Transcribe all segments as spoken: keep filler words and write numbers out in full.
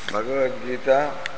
భగవద్గీత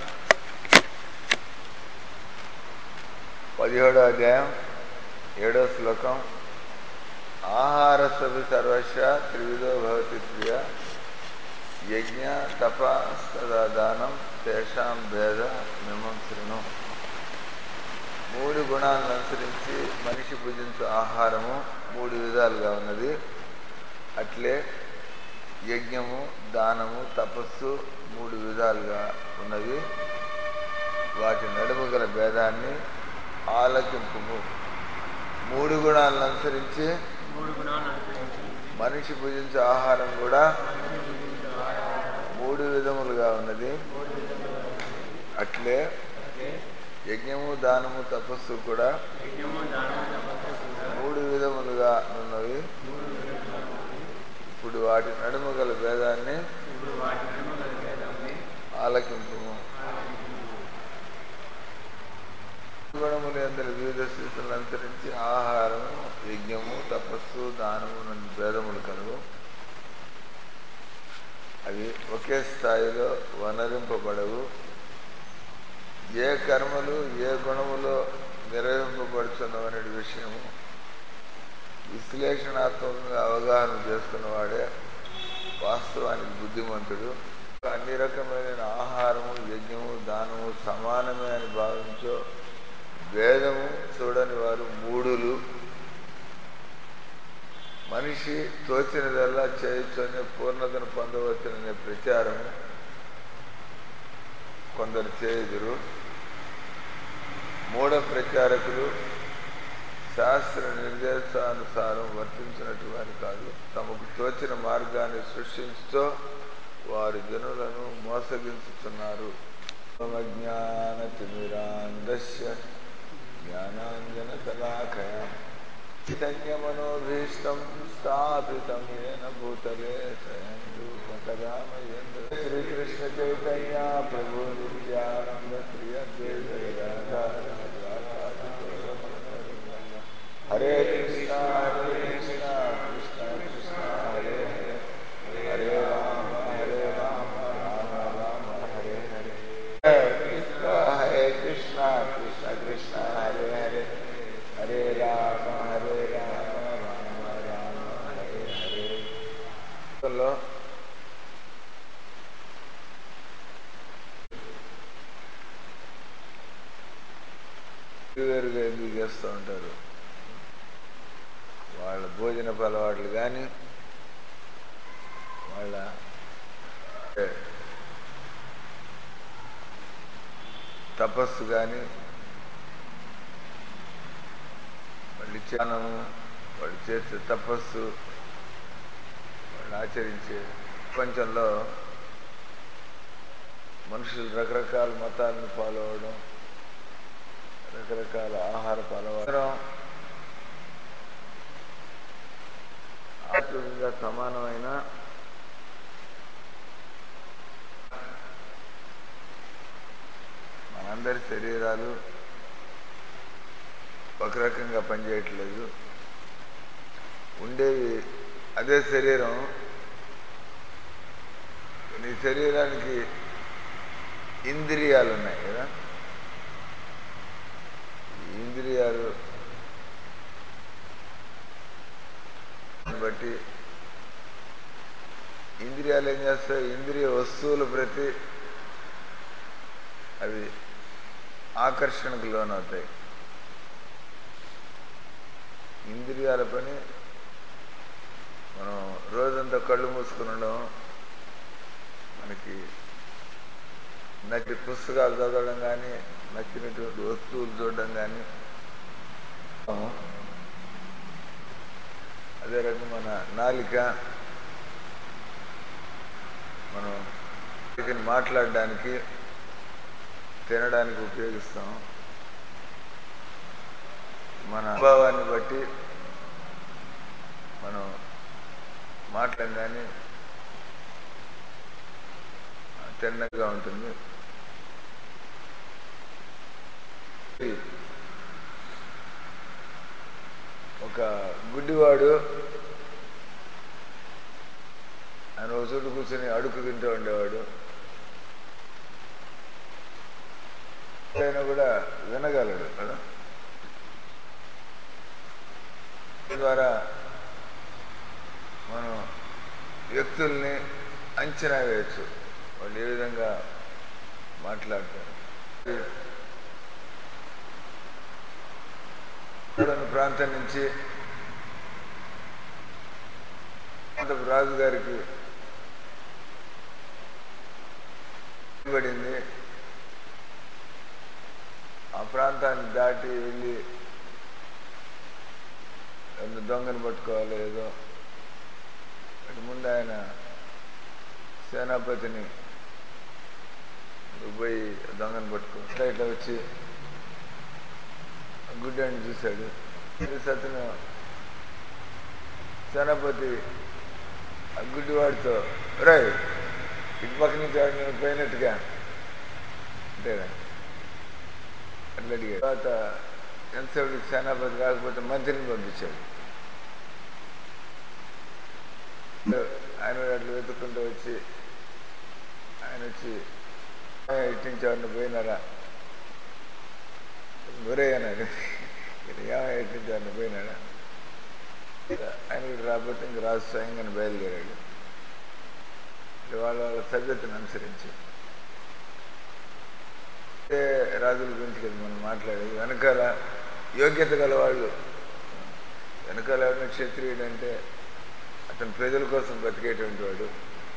పదిహేడో అధ్యాయం ఏడో శ్లోకం. ఆహార సభి సర్వస్య త్రివిధో భవతి ప్రియ యజ్ఞ తపస్తదానం తేషాం భేద మిమం శృణు. మూడు గుణాలను అనుసరించి మనిషి భుజించే ఆహారము మూడు విధాలుగా ఉన్నది. అట్లే యజ్ఞము, దానము, తపస్సు మూడు విధాలుగా ఉన్నవి. వాటి నడుము గల భేదాన్ని ఆలకింపుము. మూడు గుణాలను అనుసరించి మనిషి భుజించే ఆహారం కూడా మూడు విధములుగా ఉన్నది. అట్లే యజ్ఞము, దానము, తపస్సు కూడా మూడు విధములుగా ఉన్నవి. ఇప్పుడు వాటి నడుము గల భేదాన్ని ఆలకింపుము. గుణములు అందరి వివిధ స్థితులను అనుసరించి ఆహారము, యజ్ఞము, తపస్సు, దానము నుండి భేదములు కలవు. అవి ఒకే స్థాయిలో వనరింపబడవు. ఏ కర్మలు ఏ గుణములో నిర్వహింపబడుతున్నవనే విషయము విశ్లేషణాత్మకంగా అవగాహన చేసుకున్నవాడే వాస్తవానికి బుద్ధిమంతుడు. అన్ని రకమైన ఆహారము, యజ్ఞము, దానము సమానమే అని భావించో భేదము చూడని వారు మూఢులు. మనిషి తోచినదల్లా చేయొచ్చనే పూర్ణతను పొందవచ్చుననే ప్రచారము కొందరు చేయుదురు. మూఢ ప్రచారకులు శాస్త్ర నిర్దేశానుసారం వర్తించినట్టు వారు కాదు. తమకు తోచిన మార్గాన్ని సృష్టించుతో వారు జనులను మోసగించుతున్నారు. జ్ఞాన తిమిరాంధస్య జ్ఞానాంజన శలాకయా చైతన్యమనోభీష్టం స్థాపితం ఏన భూతలే స్వయం రూపకదా మహ్యంతు. శ్రీకృష్ణ చైతన్య ప్రభు నిత్యానంద శ్రీ అద్వైత గదాధర హరే కృష్ణ హరే కృష్ణ కృష్ణ కృష్ణ హరే హరే హరే రామ హరే రామ రామ రామ హరే హరే. హరే కృష్ణ కృష్ణ కృష్ణ హరే హరే హరే రామ హరే రామ రామ రామ హరే హరే. వేరుగా ఎందుకు చేస్తూ ఉంటారు? వాళ్ళ భోజనపు అలవాట్లు కానీ, వాళ్ళ తపస్సు కానీ, వాళ్ళు ధ్యానము, వాళ్ళు చేసే తపస్సు, వాళ్ళు ఆచరించే ప్రపంచంలో మనుషులు రకరకాల మతాలను ఫాలో అవడం, రకరకాల ఆహారపు అలవాటు ఆర్థికంగా సమానమైన మనందరి శరీరాలు ఒక రకంగా పనిచేయట్లేదు. ఉండేవి అదే శరీరం. నీ శరీరానికి ఇంద్రియాలు ఉన్నాయి కదా. ఇంద్రియాలు బట్టి ఇంద్రియాలు ఏం చేస్తాయి? ఇంద్రియ వస్తువుల ప్రతి అవి ఆకర్షణకు లోనవుతాయి. ఇంద్రియాల పని మనం రోజంతా కళ్ళు మూసుకుని ఉండడం, మనకి నచ్చి పుస్తకాలు చదవడం కానీ, నచ్చినటువంటి వస్తువులు చూడడం కానీ, అదే రకంగా మన నాలిక మనం మాట్లాడడానికి, తినడానికి ఉపయోగిస్తాం. మన అనుభవాన్ని బట్టి మనం మాట్లాడడం కానీ తిన్నగా ఉంటుంది. ఒక గుడ్డివాడు ఆయన ఒక చోటు కూర్చొని అడుగు తింటూ ఉండేవాడు. అయినా కూడా వినగలడు కదా. ద్వారా మనం వ్యక్తుల్ని అంచనా వేయచ్చు, వాళ్ళు ఏ విధంగా మాట్లాడతారు. ప్రాంతం నుంచి రాజు గారికి పడింది. ఆ ప్రాంతాన్ని దాటి వెళ్ళి దొంగను పట్టుకోవాలి ఏదో. అటు ముందు ఆయన సేనాపతిని పోయి దొంగను పట్టుకో ఇట్లా వచ్చి గుడ్డాన్ని చూశాడు. అతను సేనాపతి ఆ గుడ్డివాడితో రై ఇటు పక్క నుంచి వాడు నేను పోయినట్టుగా అంతేనా అట్లా అడిగాడు. తర్వాత ఎంతసేపటికి సేనాపతి రాకపోతే మంత్రిని పంపించాడు. ఆయన అట్లా వెతుక్కుంటూ వచ్చి ఆయన వచ్చి ఇట్టించి ఎవరిని పోయినారా ఒరే అన్నాడు. ఏమైనా ఇట్టించి ఎవరిని పోయినాడా ఆయన కూడా రాకపోతే ఇంక రాజు స్వయంగా బయలుదేరాడు. వాళ్ళ వాళ్ళ సభ్యతను అనుసరించి ఏ రాజుల గురించి కదా మనం మాట్లాడేది. వెనకాల యోగ్యత గల వాళ్ళు, వెనకాల ఎవరైనా క్షత్రియుడు అంటే అతను ప్రజల కోసం బతికేటువంటి వాడు,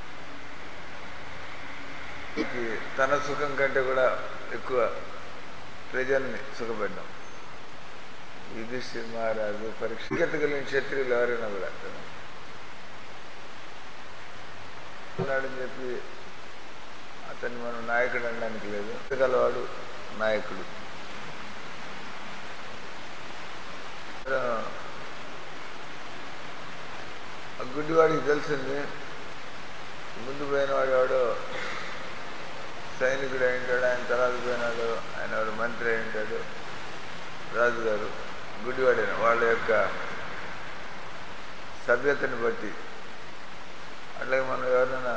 తన సుఖం కంటే కూడా ఎక్కువ ప్రజల్ని సుఖపెట్టాం. యుధిష్ఠిర మహారాజు పరీక్ష యోగ్యత కలిగిన క్షత్రియులు ఎవరైనా కూడా ఉన్నాడని చెప్పి అతన్ని మనం నాయకుడు అనడానికి లేదు. గలవాడు నాయకుడు. ఆ గుడ్డివాడికి తెలిసింది ముందు పోయినవాడు ఎవడో సైనికుడు అయి ఉంటాడు, ఆయన తర్వాత పోయినాడు ఆయన ఎవరు మంత్రి అయి ఉంటాడు, రాజుగారు గుడ్డివాడైన వాళ్ళ యొక్క సభ్యతని బట్టి. అట్లాగే మనం ఎవరైనా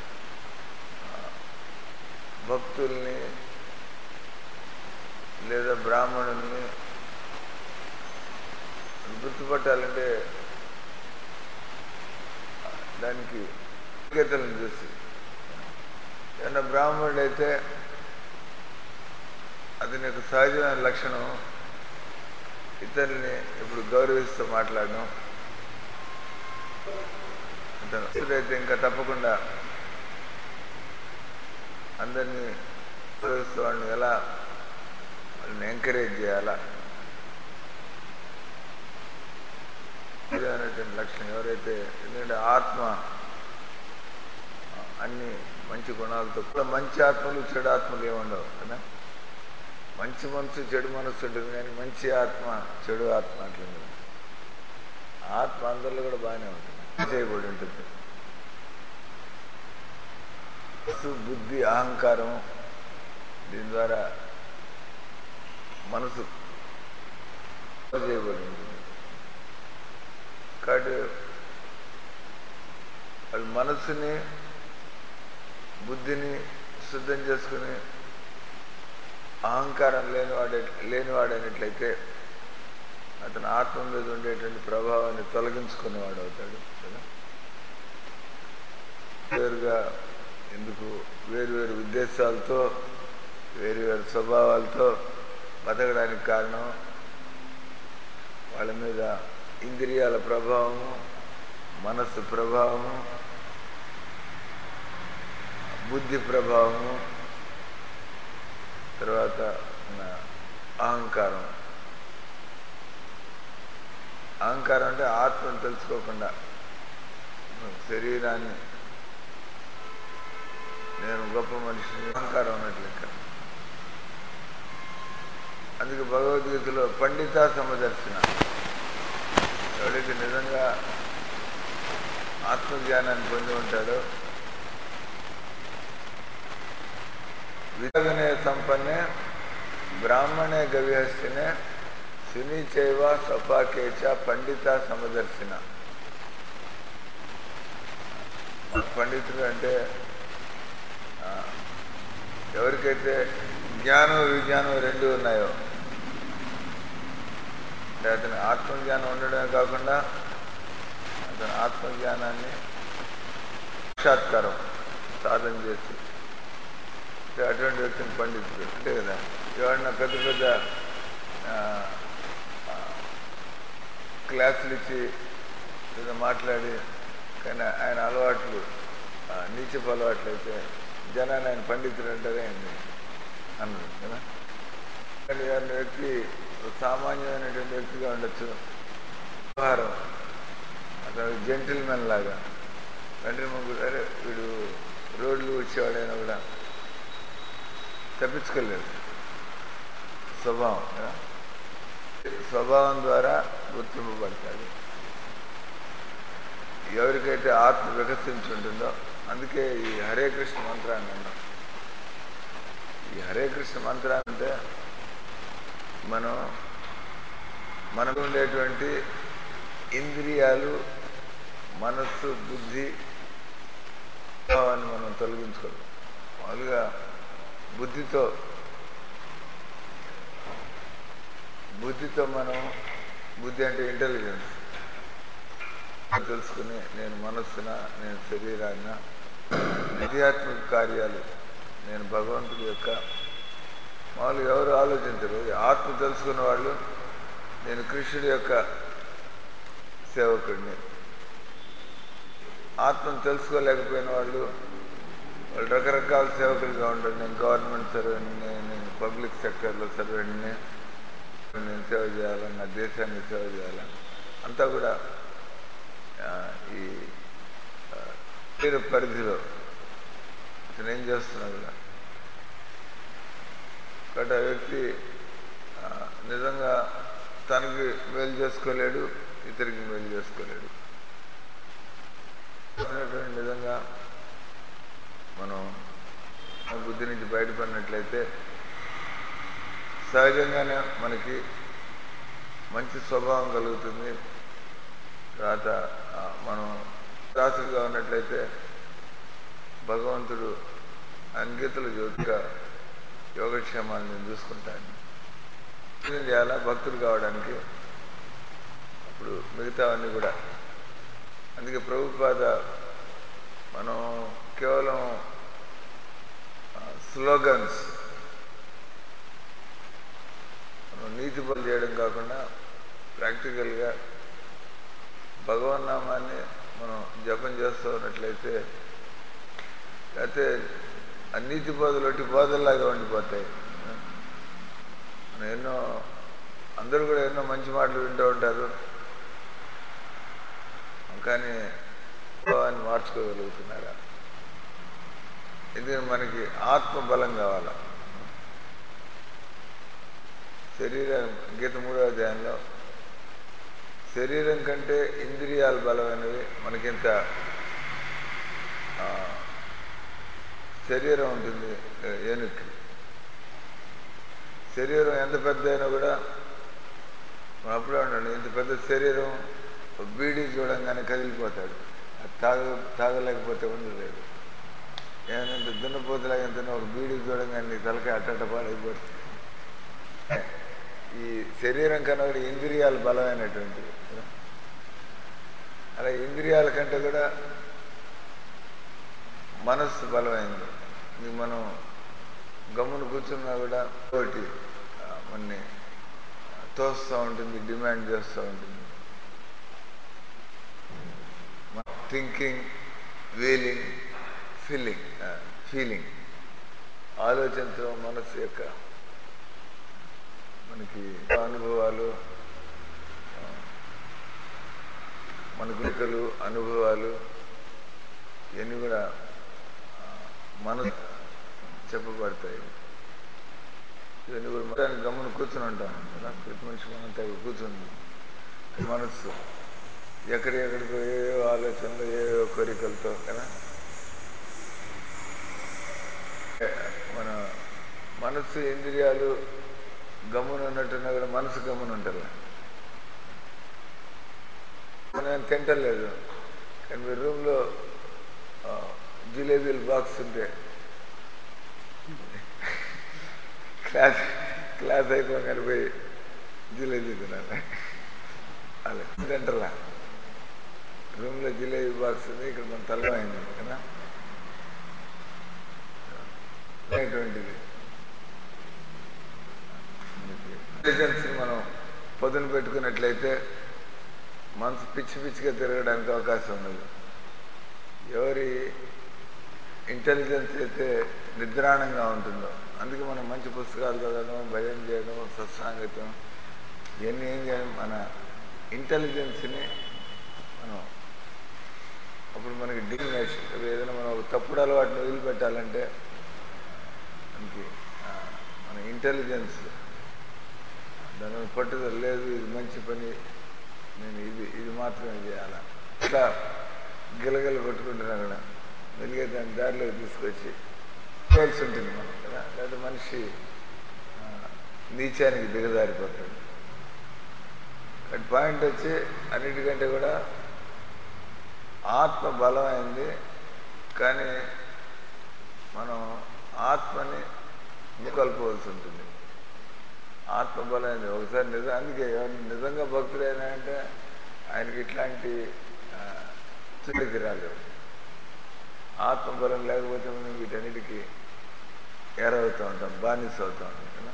భక్తుల్ని లేదా బ్రాహ్మణుల్ని గుర్తుపట్టాలంటే దానికి యోగ్యతలను చూసి, ఏమన్నా బ్రాహ్మణుడు అయితే అతని యొక్క సహజమైన లక్షణం ఇతరుల్ని ఇప్పుడు గౌరవిస్తూ మాట్లాడడం. అతను అయితే ఇంకా తప్పకుండా అందరినీ గౌరవిస్తూ వాళ్ళని ఎలా వాళ్ళని ఎంకరేజ్ చేయాలా అనేటువంటి లక్షణం ఎవరైతే. ఎందుకంటే ఆత్మ అన్ని మంచి గుణాలతో కూడా, మంచి ఆత్మలు చెడు ఆత్మలు ఏముండవు కదా. మంచి మనసు చెడు మనసు ఉంటుంది, కానీ మంచి ఆత్మ చెడు ఆత్మ అట్లా ఆత్మ అందరిలో కూడా బాగానే ఉంటుంది, చేయబడి ఉంటుంది. బుద్ధి అహంకారం దీని ద్వారా మనసు చేయబడి ఉంటుంది. కాబట్టి వాళ్ళు మనస్సుని బుద్ధిని శుద్ధం చేసుకుని అహంకారం లేనివాడే లేనివాడైనట్లయితే అతను ఆత్మ మీద ఉండేటువంటి ప్రభావాన్ని తొలగించుకునేవాడు అవుతాడు కదా. వేరుగా ఎందుకు వేరు వేరు ఉద్దేశాలతో వేరు వేరు స్వభావాలతో బతకడానికి కారణం వాళ్ళ మీద ఇంద్రియాల ప్రభావము, మనస్సు ప్రభావము, బుద్ధి ప్రభావము, తర్వాత అహంకారం. అహంకారం అంటే ఆత్మను తెలుసుకోకుండా శరీరాన్ని నేను గొప్ప మనిషిని అహంకారం ఉన్నట్లు లెక్క. అందుకే భగవద్గీతలో పండిత సమదర్శన, ఎవరైతే నిజంగా ఆత్మజ్ఞానాన్ని పొంది ఉంటాడో, వినయ సంపన్నే బ్రాహ్మణే గవిహస్తినే సునీచైవ సపాకేచ పండిత సమదర్శన. పండితుడు అంటే ఎవరికైతే జ్ఞానం విజ్ఞానం రెండు ఉన్నాయో, అంటే అతని ఆత్మజ్ఞానం ఉండడమే కాకుండా అతని ఆత్మజ్ఞానాన్ని సాక్షాత్కారం సాధన చేసి అటువంటి వ్యక్తిని పండితుడు అంతే కదా. ఎవరన్నా పెద్ద పెద్ద క్లాసులు ఇచ్చి ఏదో మాట్లాడి కానీ ఆయన అలవాట్లు నీచపు అలవాట్లు అయితే జనాన్ని ఆయన పండితుడు అంటారే అయింది అన్నారు కదా. గారి వ్యక్తి సామాన్యమైనటువంటి వ్యక్తిగా ఉండొచ్చు, వ్యవహారం అతను జెంటిల్మెన్ లాగా వెంటనే ముగ్గురు అరే వీడు రోడ్లు వచ్చేవాడైనా కూడా తప్పించుకోలేదు. స్వభావం కదా, స్వభావం ద్వారా గుర్తింపబడతాడు. ఎవరికైతే ఆత్మ వికసించి ఉంటుందో, అందుకే ఈ హరే కృష్ణ మంత్రాన్ని అన్నాం. ఈ హరే కృష్ణ మంత్రాన్ని అంటే మనం మనకు ఉండేటువంటి ఇంద్రియాలు, మనస్సు, బుద్ధి భావాన్ని మనం తొలగించుకోవాలి. మామూలుగా బుద్ధితో బుద్ధితో మనం బుద్ధి అంటే ఇంటెలిజెన్స్ తెలుసుకుని నేను మనస్సున, నేను శరీరాన్న, ఆధ్యాత్మిక కార్యాలు నేను భగవంతుడి యొక్క మామూలుగా ఎవరు ఆలోచించరు. ఆత్మ తెలుసుకున్న వాళ్ళు నేను కృష్ణుడి యొక్క సేవకుడిని. ఆత్మను తెలుసుకోలేకపోయిన వాళ్ళు వాళ్ళు రకరకాల సేవకులుగా ఉంటారు. నేను గవర్నమెంట్ సర్వెంట్ని, నేను పబ్లిక్ సెక్టర్లో సర్వెంట్ని, నేను సేవ చేయాలి, నా దేశాన్ని సేవ చేయాలి, అంతా కూడా ఈ శరీర పరిధిలో ఇతను ఏం చేస్తున్నా కూడా. కాబట్టి ఆ వ్యక్తి నిజంగా తనకి మేలు చేసుకోలేడు, ఇతరికి మేలు చేసుకోలేడు. నిజంగా మనం బుద్ధి నుంచి బయటపడినట్లయితే సహజంగానే మనకి మంచి స్వభావం కలుగుతుంది. తర్వాత మనం దాసులుగా ఉన్నట్లయితే భగవంతుడు అంగీతలు జ్యోతిగా యోగక్షేమాన్ని నేను చూసుకుంటాను. ఏం చేయాలా భక్తుడు కావడానికి? అప్పుడు మిగతావన్నీ కూడా. అందుకే ప్రభుపాద మనం కేవలం స్లోగన్స్, మనం నీతి పనులు చేయడం కాకుండా ప్రాక్టికల్గా భగవన్నామాన్ని మనం జపం చేస్తూ ఉన్నట్లయితే లేకపోతే అన్నిటి బోధలు ఒకటి బోధల్లాగా ఉండిపోతాయి. ఎన్నో అందరూ కూడా ఎన్నో మంచి మాటలు వింటూ ఉంటారు, కానీ భావాన్ని మార్చుకోగలుగుతున్నారా? ఇది మనకి ఆత్మ బలం కావాల. శరీరం గీత మూడవ అధ్యాయంలో శరీరం కంటే ఇంద్రియాలు బలమైనవి. మనకింత శరీరం ఉంటుంది ఏనుక్కి. శరీరం ఎంత పెద్ద అయినా కూడా మనం అప్పుడే ఉండండి, ఇంత పెద్ద శరీరం బీడీ చూడంగానే కదిలిపోతాడు. అది తాగ తాగలేకపోతే ఉండలేదు. ఏమంటే దున్నపోతులాగా ఎంత ఒక బీడీ చూడంగానే తలకాయ అట్టట పాడైపోతుంది. ఈ శరీరం కన్నా కూడా ఇంద్రియాలు బలమైనటువంటివి. అలా ఇంద్రియాల కంటే కూడా మనస్సు బలమైంది. ఇది మనం గమ్మును కూర్చున్నా కూడా ఒకటి మనని తోస్తూ ఉంటుంది, డిమాండ్ చేస్తూ ఉంటుంది. థింకింగ్, వీలింగ్, ఫీలింగ్ ఫీలింగ్ ఆలోచించడం మనస్సు యొక్క మనకి అనుభవాలు, మన గురికలు అనుభవాలు ఇవన్నీ కూడా మనసు చెప్పబడతాయి. ఇవన్నీ కూడా మొత్తానికి గమ్మున కూర్చుని ఉంటాం కదా. ప్రతి మనిషి మనంతా కూర్చుంది. మనస్సు ఎక్కడెక్కడికో ఏవో ఆలోచనలు, ఏవో కోరికలతో కదా. మన మనస్సు ఇంద్రియాలు గమ్మున ఉన్నట్టున్నా కూడా మనసు గమ్మున ఉంటారు. మనం తింటలేదు, కానీ మీ రూమ్లో జిలేబీలు బాక్స్ ఉంటే క్లాస్ క్లాస్ అయిపోగానే పోయి జిలేబీ తినాలి. అలా తింటారా రూమ్లో జిలేబీ బాక్స్ ఉంది, ఇక్కడ మన తల అయింది కదా అటువంటిది. ఇంటెలిజెన్స్ మనం పొదును పెట్టుకున్నట్లయితే మనసు పిచ్చి పిచ్చిగా తిరగడానికి అవకాశం ఉండదు. ఎవరి ఇంటెలిజెన్స్ అయితే నిద్రాణంగా ఉంటుందో, అందుకే మనం మంచి పుస్తకాలు చదవడం, భజన చేయడం, సత్సాంగత్యం ఇవన్నీ ఏం చేయడం మన ఇంటెలిజెన్స్ని మనం అప్పుడు మనకి డిగ్నేషన్ ఏదైనా మనం ఒక తప్పుడు అలవాటుని వదిలిపెట్టాలంటే మనకి మన ఇంటెలిజెన్స్ దాని పట్టుదల లేదు, ఇది మంచి పని, నేను ఇది ఇది మాత్రమే చేయాలా, ఇట్లా గిలగిల కొట్టుకుంటున్నా కూడా మెలిగే దాని దారిలోకి తీసుకొచ్చి చేయాల్సి ఉంటుంది మనం కదా. లేదా మనిషి నీచానికి దిగజారిపోతాడు. బట్ పాయింట్ వచ్చి అన్నిటికంటే కూడా ఆత్మ బలమైంది, కానీ మనం ఆత్మని కలుపుకోవాల్సి ఉంటుంది. ఆత్మ బలమైంది ఒకసారి నిజం. అందుకే నిజంగా భక్తుడైనా అంటే ఆయనకి ఇట్లాంటి చుడికి రాలేవు. ఆత్మబలం లేకపోతే మనం వీటన్నిటికీ ఎరవుతూ ఉంటాం, బానిస అవుతూ ఉంటాం కదా.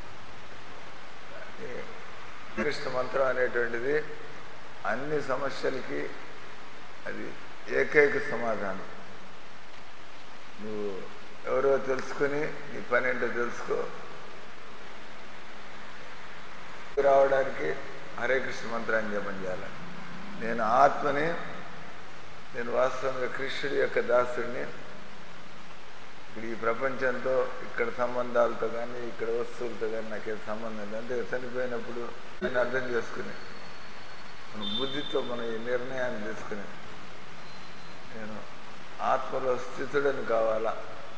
కృష్ణ మంత్రం అనేటువంటిది అన్ని సమస్యలకి అది ఏకైక సమాధానం. నువ్వు ఎవరో తెలుసుకుని నీ పని ఏంటో తెలుసుకో. రావడానికి హరే కృష్ణ మంత్రాన్ని జపం చేయాలి. నేను ఆత్మని, నేను వాస్తవంగా కృష్ణుడి యొక్క దాసుడిని. ఇప్పుడు ఈ ప్రపంచంతో ఇక్కడ సంబంధాలతో కానీ ఇక్కడ వస్తువులతో కానీ నాకేం సంబంధం లేదు. అంటే చనిపోయినప్పుడు నేను అర్థం చేసుకుని మన బుద్ధితో మనం ఈ నిర్ణయాన్ని తీసుకుని నేను ఆత్మలో స్థితుడని కావాలా.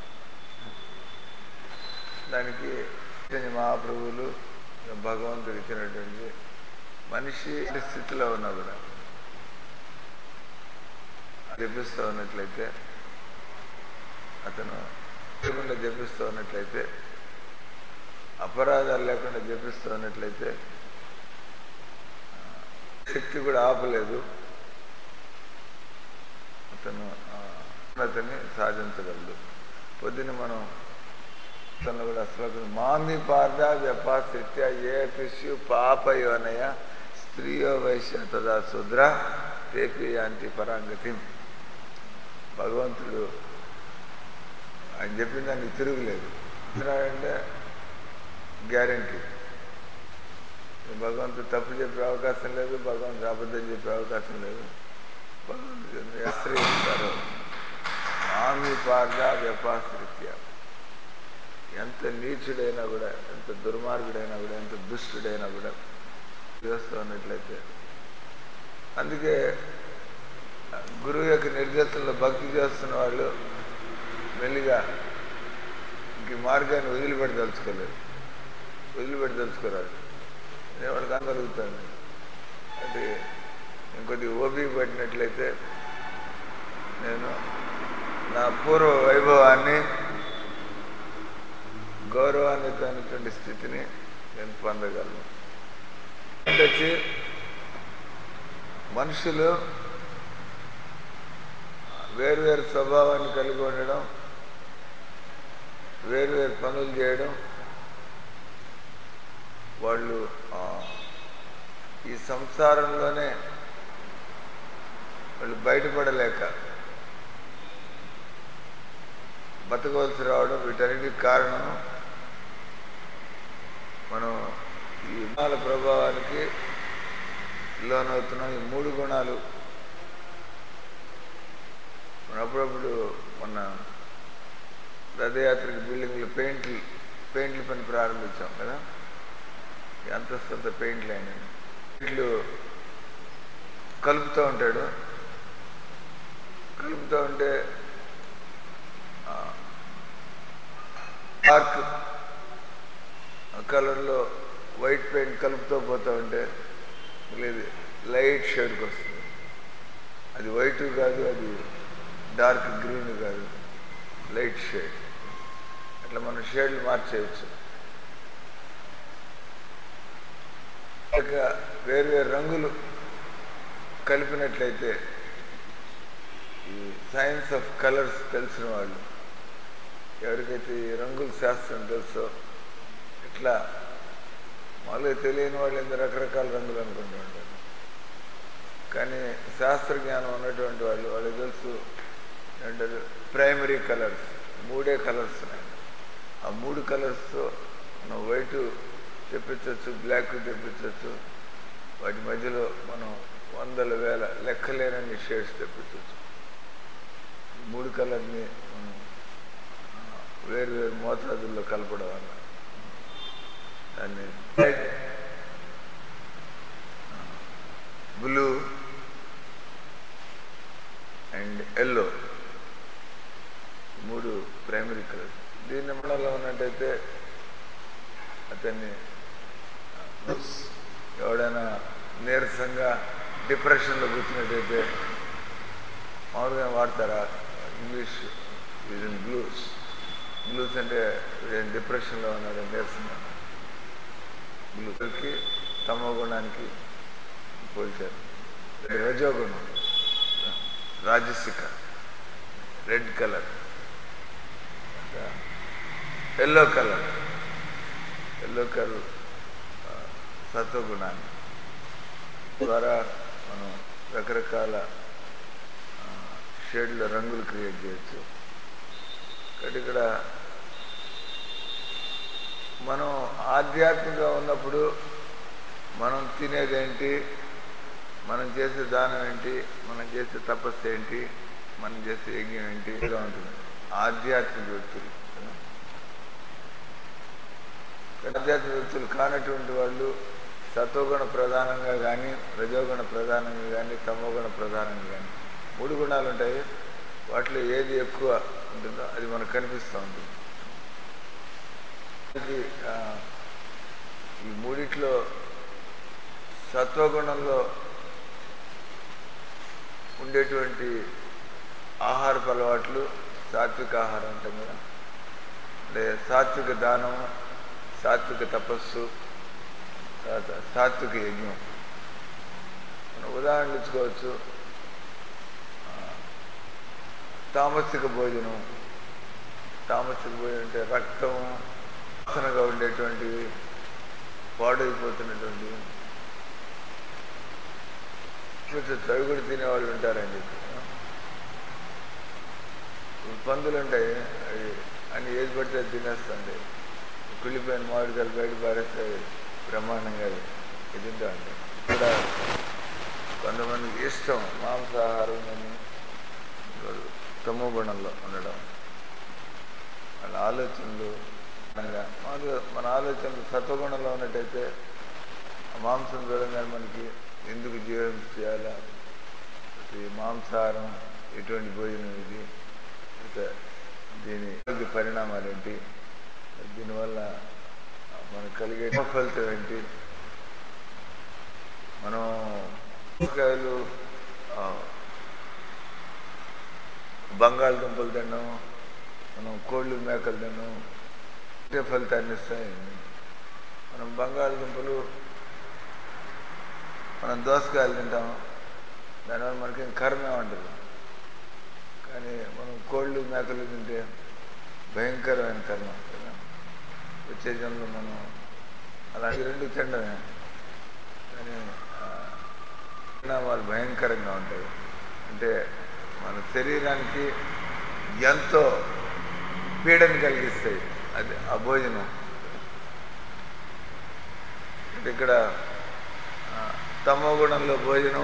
దానికి మహాప్రభువులు భగవంతుడు ఇచ్చినటువంటి మనిషి స్థితిలో ఉన్నా కూడా జపిస్తూ ఉన్నట్లయితే, అతను లేకుండా జపిస్తూ ఉన్నట్లయితే, అపరాధాలు లేకుండా జపిస్తూ ఉన్నట్లయితే శక్తి కూడా ఆపలేదు. అతను అతన్ని సాధించగలడు. పొద్దున్న మనం తను కూడా శ్లోకం మామి పార్థ వ్యపాశ్రిత్య ఏ కృష్యు పాపయోనయ స్త్రీయో వైశ్య తదా శూద్ర తేపి యాంతి పరాంగతి. భగవంతుడు ఆయన చెప్పిన దానికి తిరుగులేదు. అంటే గ్యారంటీ. భగవంతుడు తప్పు చెప్పే అవకాశం లేదు, భగవంతుడు అబద్ధం చెప్పే అవకాశం లేదు. భగవంతుడు స్త్రీ ఇస్తారు మామి పార్థ వ్యపాశ్రిత్య. ఎంత నీచుడైనా కూడా, ఎంత దుర్మార్గుడైనా కూడా, ఎంత దుష్టుడైనా కూడా చేస్తూ ఉన్నట్లయితే, అందుకే గురువు యొక్క నిర్దేశంలో భక్తి చేస్తున్న వాళ్ళు మెల్లిగా ఇంక మార్గాన్ని వదిలిపెట్టదలుచుకోలేదు, వదిలిపెట్టదలుచుకోరాదు. నేను వాళ్ళకి అనగలుగుతాను. అంటే ఇంకొద్ది ఓపిక పట్టినట్లయితే నేను నా పూర్వ వైభవాన్ని, గౌరవాన్వితమైనటువంటి స్థితిని నేను పొందగలను. వచ్చి మనుషులు వేరువేరు స్వభావాన్ని కలిగి ఉండడం, వేరువేరు పనులు చేయడం, వాళ్ళు ఈ సంసారంలోనే వాళ్ళు బయటపడలేక బతకవలసి రావడం, వీటన్నిటికి కారణం మనం ఈ గుణాల ప్రభావానికి లోనవుతున్నాం. ఈ మూడు గుణాలు మన అప్పుడప్పుడు మొన్న రథయాత్రకి బిల్డింగ్లు పెయింట్లు పెయింట్ల పని ప్రారంభించాం కదా. అంతస్తంత పెయింట్లు అయినాయి. పెయింట్లు కలుపుతూ ఉంటాడు. కలుపుతూ ఉంటే డార్క్ కలర్లో వైట్ పెయింట్ కలుపుతూ పోతూ ఉంటే లేదు లైట్ షేడ్కి వస్తుంది. అది వైట్ కాదు, అది డార్క్ గ్రీన్ కాదు, లైట్ షేడ్. అట్లా మనం షేడ్లు మార్చేయచ్చు. ఇక వేరు వేరు రంగులు కలిపినట్లయితే ఈ సైన్స్ ఆఫ్ కలర్స్ తెలిసిన వాళ్ళు, ఎవరికైతే ఈ రంగుల శాస్త్రం తెలుసో, ఇట్లా మామూలుగా తెలియని వాళ్ళు ఎంత రకరకాల రంగులు అనుకుంటూ ఉంటారు. కానీ శాస్త్ర జ్ఞానం ఉన్నటువంటి వాళ్ళు వాళ్ళకి తెలుసు ఏంటంటే ప్రైమరీ కలర్స్, మూడే కలర్స్ ఉన్నాయి. ఆ మూడు కలర్స్తో మనం వైట్ తెప్పించవచ్చు, బ్లాక్ తెప్పించవచ్చు. వాటి మధ్యలో మనం వందల వేల లెక్కలేనన్ని షేడ్స్ తెప్పించవచ్చు. మూడు కలర్ని మనం వేరు వేరు మోతాదుల్లో కలపడం వల్ల దాన్ని రెడ్, బ్లూ అండ్ ఎల్లో మూడు ప్రైమరీ కలర్స్. దీన్ని మనలో ఉన్నట్టయితే అతన్ని ఎవడైనా నీరసంగా డిప్రెషన్లో కూర్చున్నట్టయితే మామూలుగా వాడతారా ఇంగ్లీష్ ఇన్ బ్లూస్. బ్లూస్ అంటే డిప్రెషన్లో ఉన్నాడు, నీరసంగా. బ్లూకి తమో గుణానికి పోల్చారు. రజోగుణం, రాజసిక, red colour. Yellow colour, yellow colour సత్వగుణాన్ని ద్వారా మనం రకరకాల షేడ్ల రంగులు క్రియేట్ చేయొచ్చు. కాబట్టి ఇక్కడ మనం ఆధ్యాత్మికంగా ఉన్నప్పుడు మనం తినేదేంటి, మనం చేసే దానం ఏంటి, మనం చేసే తపస్సు ఏంటి, మనం చేసే యజ్ఞం ఏంటి ఇలా ఉంటుంది ఆధ్యాత్మిక వ్యక్తులు. ఆధ్యాత్మిక వ్యక్తులు కానటువంటి వాళ్ళు సత్వగుణ ప్రధానంగా కానీ, రజోగుణ ప్రధానంగా కానీ, తమోగుణ ప్రధానంగా కానీ మూడు గుణాలు ఉంటాయి. వాటిలో ఏది ఎక్కువ ఉంటుందో అది మనకు కనిపిస్తూ ఉంటుంది. ఇది ఈ మూడిట్లో సత్వగుణంలో ఉండేటువంటి ఆహారపు అలవాట్లు సాత్విక ఆహారం అంటాం కదా, అంటే సాత్విక దానం, సాత్విక తపస్సు, తర్వాత సాత్విక యజ్ఞం. మనం ఉదాహరణ ఇచ్చుకోవచ్చు. తామసిక భోజనం, తామసిక భోజనం అంటే రక్తం వాసనగా ఉండేటువంటివి, పాడైపోతున్నటువంటివి, కొంచెం అవి కూడా తినేవాళ్ళు ఉంటారని చెప్పి. పందులు ఉంటాయి, అవి అని ఏది పడితే అది తినేస్తుంది. కుళ్ళిపోయిన మామిడికాయలు బయట పారేస్తే బ్రహ్మాండంగా అది తింటూ ఉంటాయి. ఇక్కడ కొంతమందికి ఇష్టం మాంసాహారం అని తమో గుణంలో ఉండడం. వాళ్ళ ఆలోచనలు మామూలుగా మన ఆలోచనలు సత్వగుణంలో ఉన్నట్టయితే మాంసం చూడంగానే మనకి ఎందుకు జీవం చేయాలా, మాంసాహారం ఎటువంటి భోజనం ఇది, దీని పరిణామాలు ఏంటి, దీనివల్ల మనకు కలిగే ఫలితం ఏంటి, మనం కూరగాయలు బంగాళదుంపలు తిన్నాం, మనం కోళ్ళు మేకలు తిన్నాం, ఇదే ఫలితాన్ని ఇస్తాయి. మనం బంగాళదుంపలు, మనం దోసకాయలు తింటాం, దానివల్ల మనకేం కర్మే ఉండదు. కానీ మనం కోళ్ళు మేకలు తింటే భయంకరమైన కర్మ కదా. వచ్చే జన్మలో మనం అలాంటి రెండు తినడమే, కానీ పరిణామాలు భయంకరంగా ఉంటాయి. అంటే మన శరీరానికి ఎంతో పీడన కలిగిస్తాయి అది ఆ భోజనం. అంటే ఇక్కడ తమో గుణంలో భోజనం,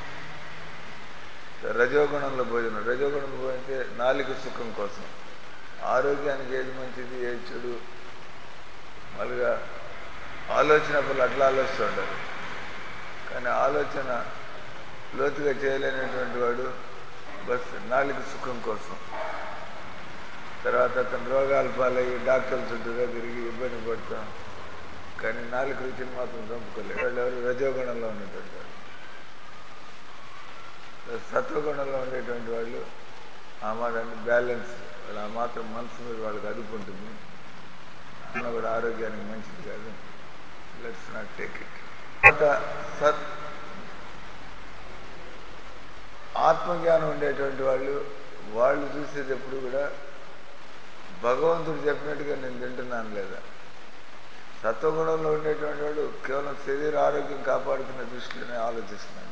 రజోగుణంలో భోజనం. రజోగుణంలో భోజనం అంటే నాలుక సుఖం కోసం, ఆరోగ్యానికి ఏది మంచిది ఏది చెడు మామూలుగా ఆలోచన పనులు అట్లా ఆలోచిస్తూ ఉంటారు. కానీ ఆలోచన లోతుగా చేయలేనటువంటి వాడు బస్ నాలుక సుఖం కోసం, తర్వాత అతను రోగాలు పాలయ్యి డాక్టర్ల చుట్టూగా తిరిగి ఇబ్బంది పడతాం. కానీ నాలుగు రుచిని మాత్రం చంపుకోలేదు. వాళ్ళు ఎవరు రజోగుణంలో ఉన్నటువంటి వాళ్ళు. సత్వగుణంలో ఉండేటువంటి వాళ్ళు ఆ మాత్రం బ్యాలెన్స్, వాళ్ళు ఆ మాత్రం మనసు మీద వాళ్ళకి అదుపు ఉంటుంది. అన్న కూడా ఆరోగ్యానికి మంచిది కాదు. Let's not take it. సత్ ఆత్మజ్ఞానం ఉండేటువంటి వాళ్ళు వాళ్ళు చూసేది ఎప్పుడు కూడా భగవంతుడు చెప్పినట్టుగా నేను తింటున్నాను లేదా. సత్వగుణంలో ఉండేటువంటి వాడు కేవలం శరీర ఆరోగ్యం కాపాడుకునే దృష్టిలోనే ఆలోచిస్తున్నాడు.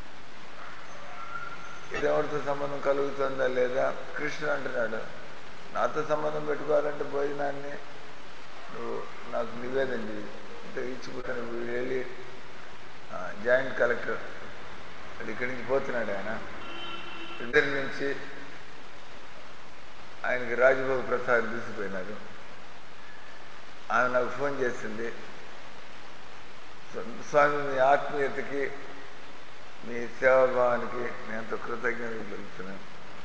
దేవుడితో సంబంధం కలుగుతుందా లేదా. కృష్ణుడు అంటున్నాడు, నాతో సంబంధం పెట్టుకోవాలంటే భోజనాన్ని నువ్వు నాకు నివేదన చేయి, అంటే ఇచ్చిపోతాను. నువ్వు వెళ్ళి జాయింట్ కలెక్టర్ అది ఇక్కడి నుంచి పోతున్నాడు ఆయన, ఇద్దరి నుంచి ఆయనకి రాజభోగ ప్రసాద్ తీసుకుపోయినారు. ఆమె నాకు ఫోన్ చేసింది, స్వామి మీ ఆత్మీయతకి మీ సేవాభావానికి నేను ఎంతో కృతజ్ఞతలు తెలుపుతున్నాను.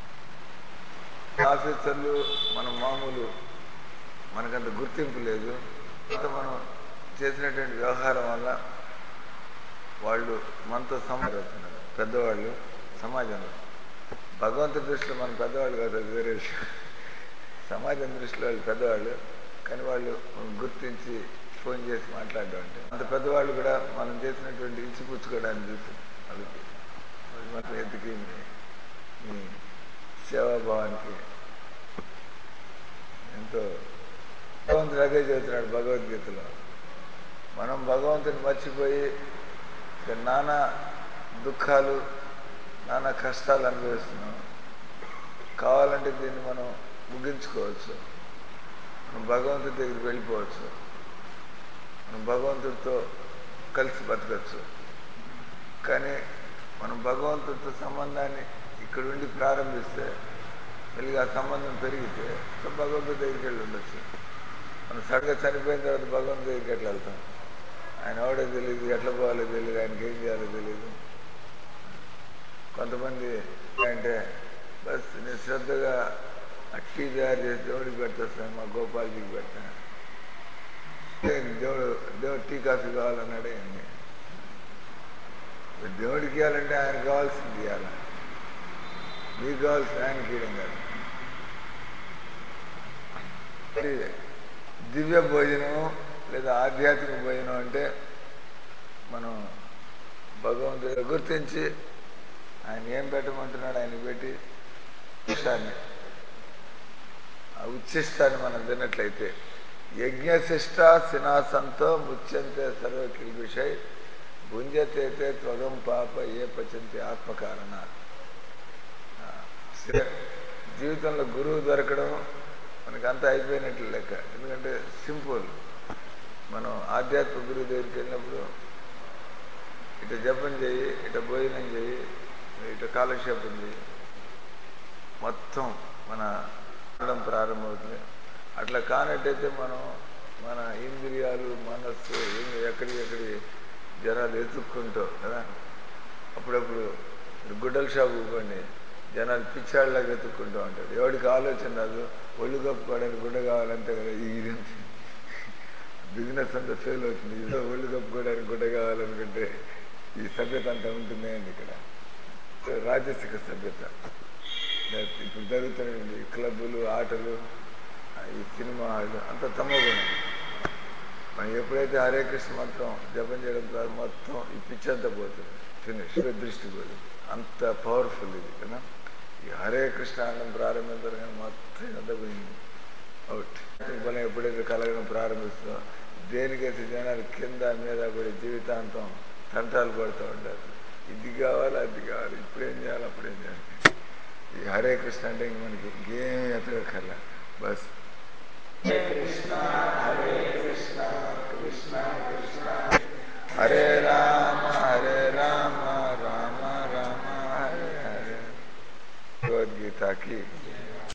ఆఫీసర్లు మనం మామూలు మనకంత గుర్తింపు లేదు. మనం చేసినటువంటి వ్యవహారం వల్ల వాళ్ళు మనతో సమాజవుతున్నారు. పెద్దవాళ్ళు సమాజంలో భగవంతుడి దృష్టిలో మన పెద్దవాళ్ళు కాదు, అది వేరే విషయం. సమాజం దృష్టిలో వాళ్ళు పెద్దవాళ్ళు, కానీ వాళ్ళు గుర్తించి ఫోన్ చేసి మాట్లాడడం అంటే అంత పెద్దవాళ్ళు కూడా మనం చేసినటువంటి ఇచ్చిపుచ్చుకోవడానికి చూసి అది మన ఎత్తుకి మీ సేవాభావానికి ఎంతో భగవంతుడు అదే చెబుతున్నాడు భగవద్గీతలో. మనం భగవంతుని మర్చిపోయి నానా దుఃఖాలు నానా కష్టాలు అనుభవిస్తున్నాం. కావాలంటే దీన్ని మనం ముగించుకోవచ్చు, మనం భగవంతుడి దగ్గరికి వెళ్ళిపోవచ్చు, మనం భగవంతుడితో కలిసి బతకచ్చు. కానీ మనం భగవంతుడితో సంబంధాన్ని ఇక్కడ ఉండి ప్రారంభిస్తే మళ్ళీ ఆ సంబంధం పెరిగితే భగవంతుడి దగ్గరికి వెళ్ళి ఉండొచ్చు. మనం సడన్గా చనిపోయిన తర్వాత భగవంతుడి దగ్గరికి ఎట్లా వెళ్తాం? ఆయన ఎవడో తెలియదు, ఎట్లా పోవాలో తెలియదు, ఆయనకి ఏం చేయాలో తెలియదు. కొంతమంది అంటే బస్ నేను శ్రద్ధగా అట్టి తయారు చేసి దేవుడికి పెట్టేస్తాను, మా గోపాల్జీకి పెట్టాను. దేవుడు దేవుడు టీ కాఫీ కావాలన్నాడే అండి. దేవుడికి ఇవ్వాలంటే ఆయనకు కావాల్సింది ఇవ్వాలి, మీకు కావాల్సింది ఆయనకి ఇవ్వడం కాదు. దివ్య భోజనం లేదా ఆధ్యాత్మిక భోజనం అంటే మనం భగవంతుడు గుర్తించి ఆయన ఏం పెట్టమంటున్నాడు ఆయన పెట్టి ఉచ్ఛిష్టాన్ని ఆ ఉచ్ఛిష్టాన్ని మనం తిన్నట్లయితే యజ్ఞశిష్ట సినాసంతో ముచ్యంతే సర్వ కిల్బిషై భుంజతే త్వగం పాప ఏ పచంతి ఆత్మకారణ. జీవితంలో గురువు దొరకడం మనకి అంతా అయిపోయినట్లు లెక్క. ఎందుకంటే సింపుల్, మనం ఆధ్యాత్మిక గురువు దగ్గరికి వెళ్ళినప్పుడు ఇట జపం చేయి, ఇట భోజనం చేయి, ఇట కాలక్షేపం చేయి, మొత్తం మన ప్రారంభమవుతుంది. అట్లా కానట్టయితే మనం మన ఇంద్రియాలు మనస్సు ఎక్కడి ఎక్కడి జనాలు ఎత్తుక్కుంటూ కదా. అప్పుడప్పుడు గుడ్డల షాపు పోండి, జనాలు పిచ్చాళ్ళలాగా ఎత్తుక్కుంటూ ఉంటాడు. ఎవరికి ఆలోచన రాదు, ఒళ్ళు కప్పుకోవడానికి గుడ్డ కావాలంటే కదా. ఈ బిజినెస్ అంతా ఫెయిల్ అవుతుంది. ఇదో ఒళ్ళు కప్పుకోవడానికి గుడ్డ కావాలనుకుంటే ఈ సభ్యత అంతా ఉంటుందే అండి ఇక్కడ. రాజసిక సభ్యత ఇప్పుడు జరుగుతున్నటువంటి క్లబ్బులు, ఆటలు, ఈ సినిమా హాళ్ళు అంత తమోగుణం. మనం ఎప్పుడైతే హరే కృష్ణ మంత్రం జపం చేయడం ద్వారా మొత్తం ఈ పిచ్చంతా పోతుంది, ఫినిష్, దృష్టి పోతుంది. అంత పవర్ఫుల్ ఇది కదా. ఈ హరే కృష్ణ అనడం ప్రారంభించారు కానీ మొత్తం అంతా పోయింది అవుట్. బలం ఎప్పుడైతే కలగడం ప్రారంభిస్తుందో దేనికైతే జనాలు కింద మీద పడి జీవితాంతం తంటాలు పడుతూ ఉంటారు. ఇది కావాలి, అది కావాలి, ఇప్పుడేం చేయాలి, అప్పుడేం చేయాలి. ఈ హరే కృష్ణ అంటే ఇంక మనకి ఇంకేం ఎతకక్కర్లా, బస్ హరే కృష్ణ హరే కృష్ణ కృష్ణ కృష్ణ హరే రామ హరే రామ రామ రామ హరే హరే. భగవద్గీతకి